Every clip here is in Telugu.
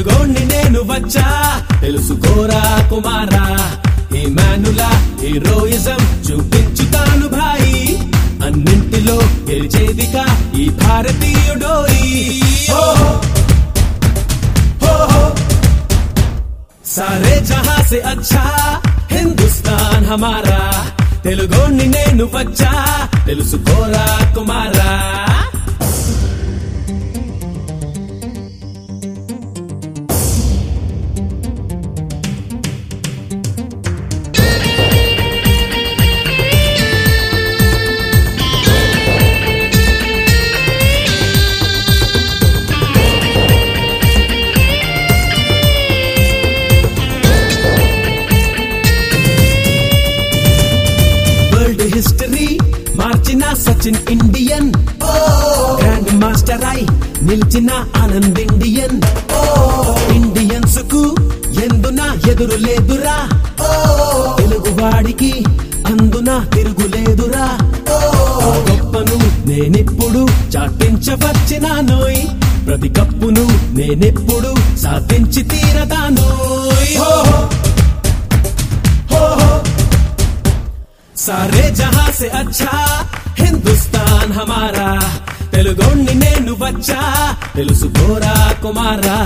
తెలుగోణ్ణి నేను వచ్చా తెలుసుకోరా కుమారా ఇమానులా హీరోయిజం చూపించుతాను భాయి అన్నింటిలో గెలిచేదిగా ఈ భారతీయుడోయి सारे जहां से अच्छा हिंदुस्तान हमारा తెలుగోణ్ణి నేను వచ్చా తెలుసుకోరా కుమారా हिस्टरी మార్చిన సచిన్ ఇండియన్ గ్రాండ్ మాస్టర్ ఐ నిలిచిన ఆనంద్ ఇండియన్ ఇండియన్స్ కు ఎందున ఎదురు లేదురా తెలుగువాడికి అందున తిరుగులేదురా గొప్పను నేనెప్పుడు చాటించవచ్చినానోయ్ ప్రతి కప్పును నేనెప్పుడు సాధించి తీరదానోయ్ सारे जहां से अच्छा हिंदुस्तान हमारा తెలుగోణ్ణి నేను వచ్చా తెలుసుకోరా కుమారా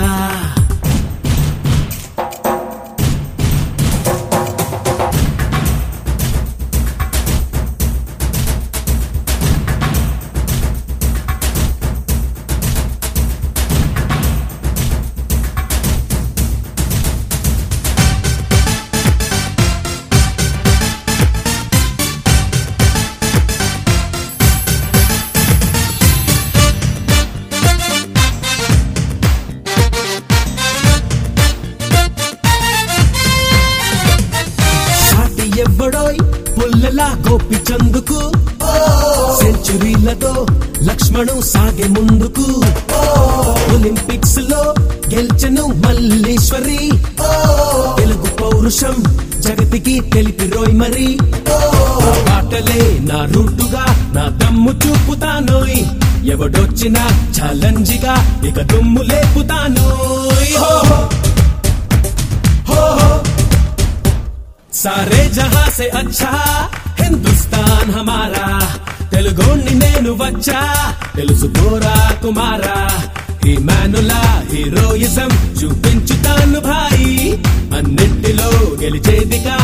ఎవ్వడోయ్ పుల్లలా గోపిచందుకు సెంచురీలతో లక్ష్మణు సాగే ముందుకు ఒలింపిక్స్ లో గెలిచెను మల్లేశ్వరి తెలుగు పౌరుషం జగతికి తెలిపిరోయ్ మరి పాటలే నా రూటుగా నా దమ్ము చూపుతానోయ్ ఎవడొచ్చినా ఛాలెంజిగా ఇక దుమ్ము లేపుతానోయ్ सारे जहां से अच्छा हिंदुस्तान हमारा తెలుగోణ్ణి నేను వచ్చా తెలుసుకోరా కుమారా ఇమానులా హీరోయిజం చూపించుతాను భాయి అన్నింటిలో గెలిచేదిగా